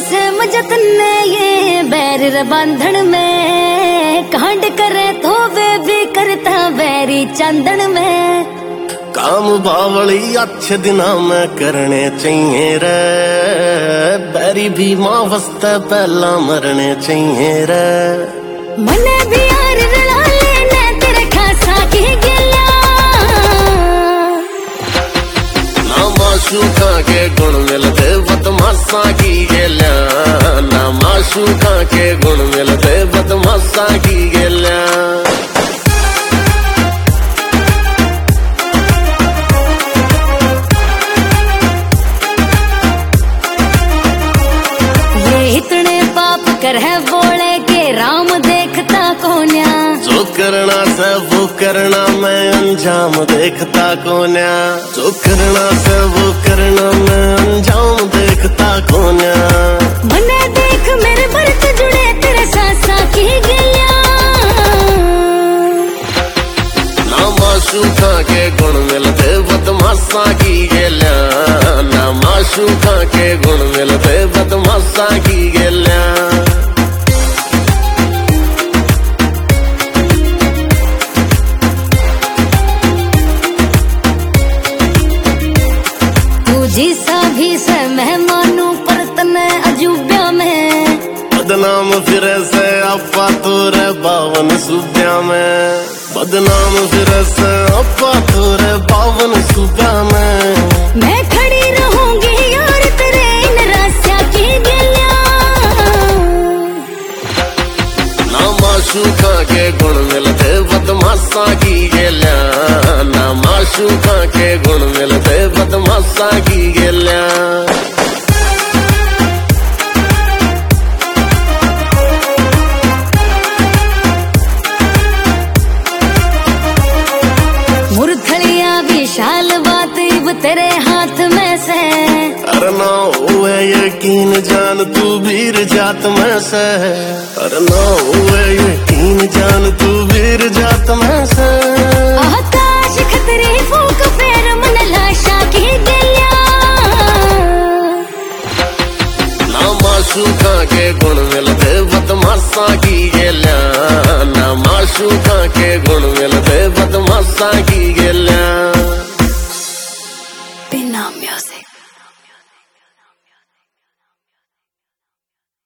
से मजतन ने ये बैर बंधन में कांड करे तो वे भी करता बैरी चंदन में। काम बावली अच्छे दिना में करने चाहिए रे, बैरी भी माँ वास्ते पहला मरने चाहिए रे। मने भी यार रला लेने तेरे खासा की गिला, ना माशूका के गुण मिलते बदमाशा की गिला, ना माशूका के गुण मिलते बदमाशा की गिला। इतने पाप कर है बोले के राम देखता कोन्या, जो करना से वो करना मैं अंजाम देखता कोन्या, जो करना से वो करना मैं अंजाम देखता कोन्या। मने देख मेरे भरत जुड़े तेरे सासा की गिलिया, ना माशूका के गुण मिलते बदमाशा की गिलिया, ना माशूका के गुण मिलते बदमाशा की गिलिया। तुझी सभी से मेहमानों पर तने अजूबा में, बदनाम फिरे से अपा तोरे 52 सूब्या में, बदनाम फिरे से अपा तोरे 52 सूब्या में। मैं खड़ी रहूंगी यार तेरे इन रास्ता की गिलिया, ना माशूका के गुण मिलते बदमाशा की गिलिया, ना माशूका के गुण मिलते बदमाशा की गिलिया। मुरथलिया विशाल बात इब तेरे हाथ में से, अरे ना हुए यकीन जान तू वीर जात में से, अरे ना हुए यकीन जान तू वीर जात में से। आकाश खतरे फूक फेर मन लाशा की गिलिया, ना माशूका के गुण मिलते बदमाशा की गिलिया, ना माशूका के गुण मिलते बदमाशा की